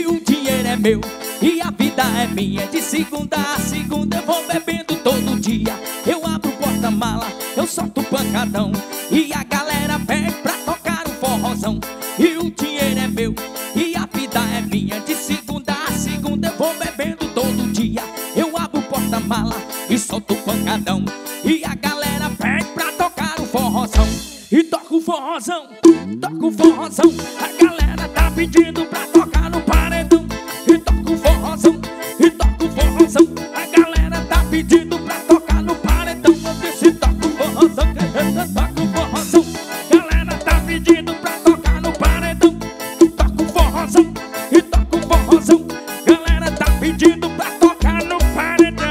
E o dinheiro é meu e a vida é minha. De segunda a segunda eu vou bebendo todo dia. Eu abro o porta-mala, eu solto o pancadão e a galera pede pra tocar um forrozão. E o dinheiro é meu e a vida é minha. De segunda a segunda eu vou bebendo todo dia. Eu abro o porta-mala e solto o pancadão e a galera pede pra tocar um forrozão. E toca o forrozão, toca o forrozão. A galera tá pedindo pra tocar no paredão. E toca o forrozão, e toca o forrozão. A galera tá pedindo pra tocar no paredão. Eu disse toca o forrozão, toca o forrozão. A galera tá pedindo pra tocar no paredão. Toca o forrozão, e toca o forrozão. A galera tá pedindo pra tocar no paredão.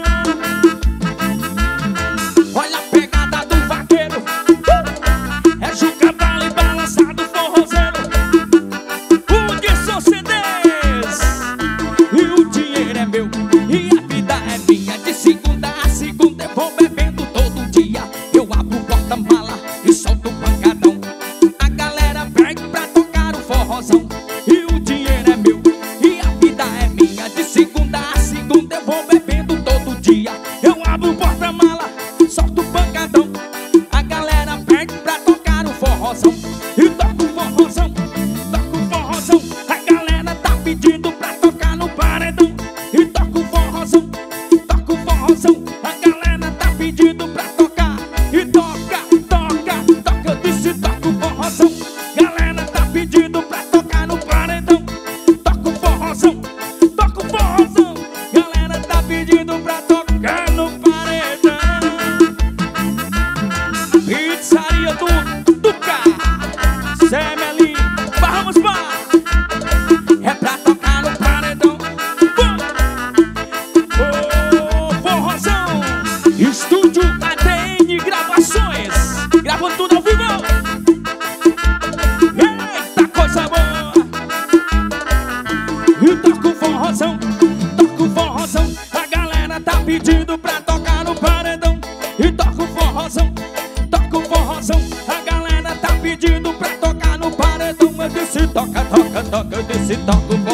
Olha a pegada do vaqueiro, é Juca Vale balançado forrozeiro. O de São CDs. E o dinheiro é meu e a vida é minha. De segunda a segunda eu vou bebendo todo dia. Eu abro o porta-mala e solto o pancadão. A galera pede pra tocar o forrozão. E o dinheiro é meu e a vida é minha. De segunda a segunda eu vou bebendo todo dia. Eu abro o porta-mala, solto o pancadão. A galera pede pra tocar o forrozão. E toca o forrozão, toca o forrozão. A galera tá pedindo pra tocar no paredão. E toca o forrozão, toca o forrozão. A galera tá pedindo pra tocar. E toca, toca, toca. Eu disse toca o forrozão. Galera tá pedindo pra tocar no paredão. Toca o forrozão, toca o forrozão. Galera tá pedindo pra tocar no paredão. Pizzaria do Duca, Semeli, vamos lá. É pra tocar no paredão. Ô, forrozão. Estúdio ADN Gravações, gravando tudo ao vivo. Eita, coisa boa. E toca o forrozão, toca o forrozão. A galera tá pedindo pra tocar no paredão. E toca o forrozão, toca o forrozão. A galera tá pedindo pra tocar no paredão. Eu disse toca, toca, toca. Eu disse toca o